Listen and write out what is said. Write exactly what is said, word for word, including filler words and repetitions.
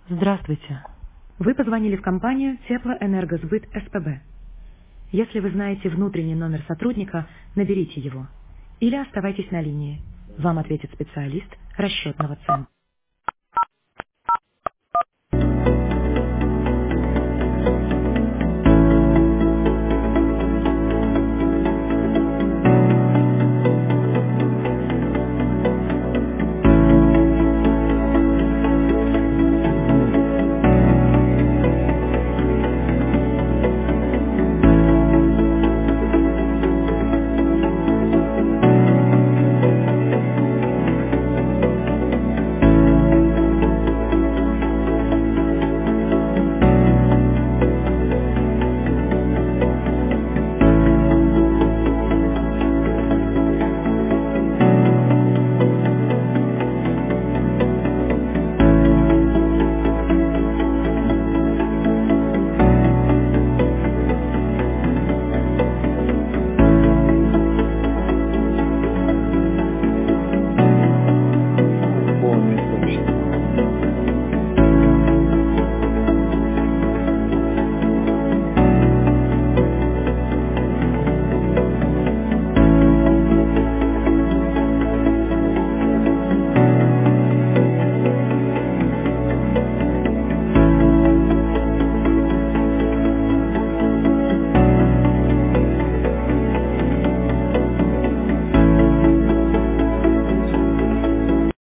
Здравствуйте. Вы позвонили в компанию Теплоэнергосбыт СПБ. Если вы знаете внутренний номер сотрудника, наберите его. Или оставайтесь на линии. Вам ответит специалист расчетного центра.